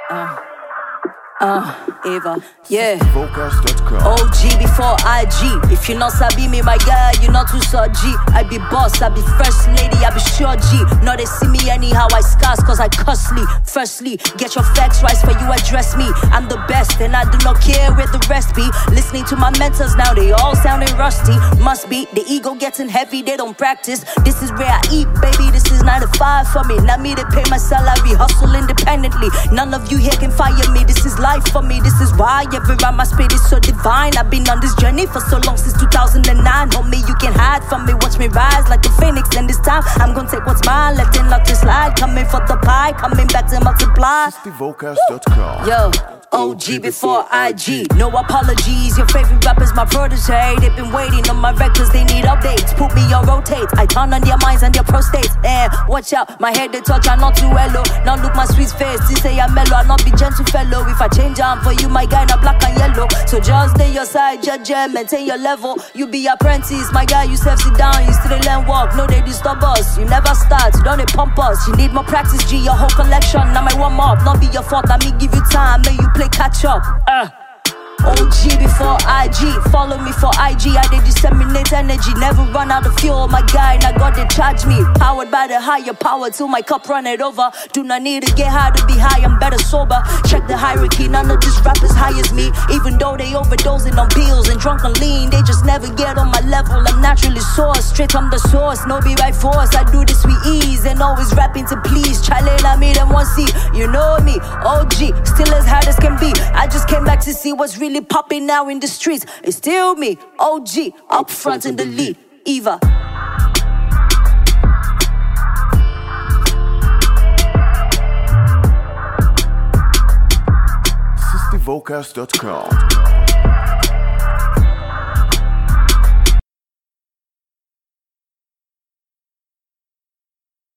Eva, yeah. Vocals.com. OG before IG. If you not sabi me, my guy, you not too so G. I be boss, I be first lady, I be sure G. Now they see me anyhow, I scarce cause I costly. Firstly, get your facts right for you address me. I'm the best and I do not care where the rest be. Listening to my mentors now, they all sounding rusty. Must be the ego getting heavy, they don't practice. This is where I eat, baby, this is 9 to 5 for me. Not me to pay my salary, hustle independently. None of you here can fire me, this is life for me. This is why every rhyme I spit is so divine. I've been on this journey for so long, since 2009. Homie, you can hide from me, watch me rise like a phoenix. And this time, I'm gonna take what's mine, letting luck to slide. Coming for the pie, coming back to multiply. Vocals.com. Yo, OG before IG. No apologies, your favorite rapper's my protege. They've been waiting on my records, they need updates. Put me on rotate, I turn on their minds and their prostates. And watch out, my head they touch, I'm not too hello. Now look my sweet face, they say I'm mellow, I'll not be gentle fellow. If I change on for you, my guy, not black and yellow. So just stay your side, judge, maintain your level. You be apprentice, my guy, you self sit down, you still learn walk. No, they disturb us, you never start, you don't they pump us. You need more practice, G, your whole collection. Now my warm up, not be your fault, I me give you time, may you play catch up. OG before IG, follow me for IG. I they disseminate energy, never run out of fuel. My guy, now God they charge me. Powered by the higher power till my cup run it over. Do not need to get high to be high, I'm better sober. Check the hierarchy, none of these rappers high as me. Even though they overdosing on pills and drunk on lean, they just never get on my level. I'm naturally sourced, straight from the source. No be right force, I do this with ease and always rapping to please. Challenge I made them one see, you know me. OG, still as hard as can be. I just came back to see what's really popping now in the streets. It's still me, OG, up front in the lead. Eva. Vocals.com.